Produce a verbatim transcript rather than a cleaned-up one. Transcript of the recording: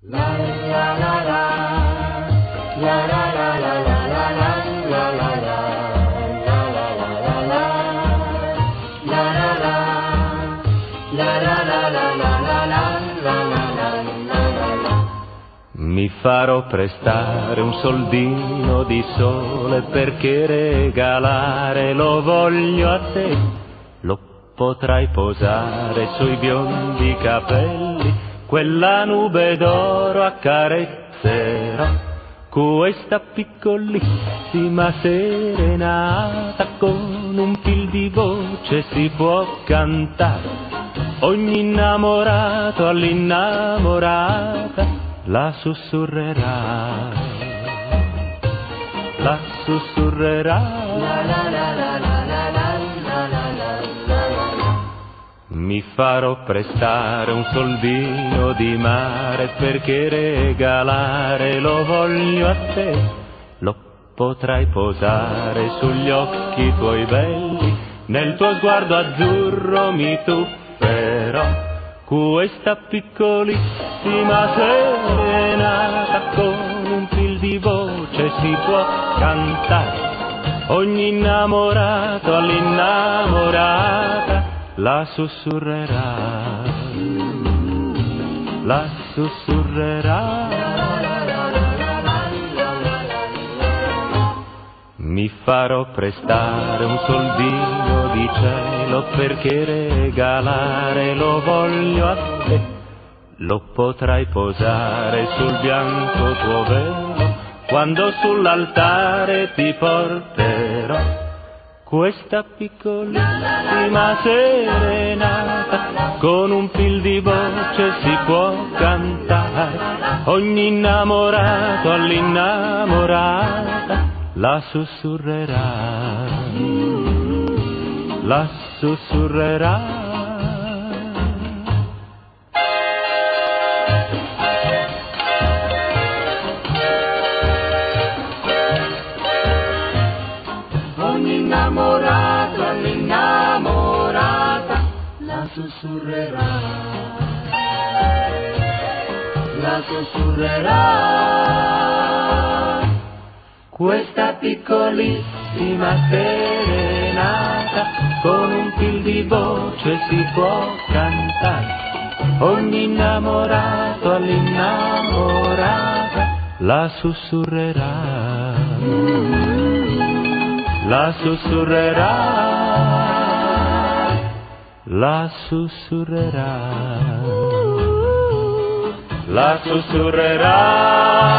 Mi farò prestare un soldino di sole perché regalare lo voglio a te. Lo potrai posare sui biondi capelli, quella nube d'oro accarezzerò. Questa piccolissima serenata con un fil di voce si può cantare. Ogni innamorato all'innamorata la sussurrerà, la sussurrerà. Mi farò prestare un soldino di mare perché regalare lo voglio a te. Lo potrai posare sugli occhi tuoi belli, nel tuo sguardo azzurro mi tufferò. Questa piccolissima serenata con un fil di voce si può cantare. Ogni innamorato all'innamorata la sussurrerà, la sussurrerà. Mi farò prestare un soldino di cielo perché regalare lo voglio a te. Lo potrai posare sul bianco tuo velo quando sull'altare ti porterò. Questa piccolissima serenata con un fil di voce si può cantare. Ogni innamorato all'innamorata la sussurrerà, la sussurrerà. Ogni innamorato all'innamorata la sussurrerà, la sussurrerà. Questa piccolissima serenata con un fil di voce si può cantare. Ogni innamorato all'innamorata la sussurrerà, la sussurrerà, la sussurrerà, la sussurrerà.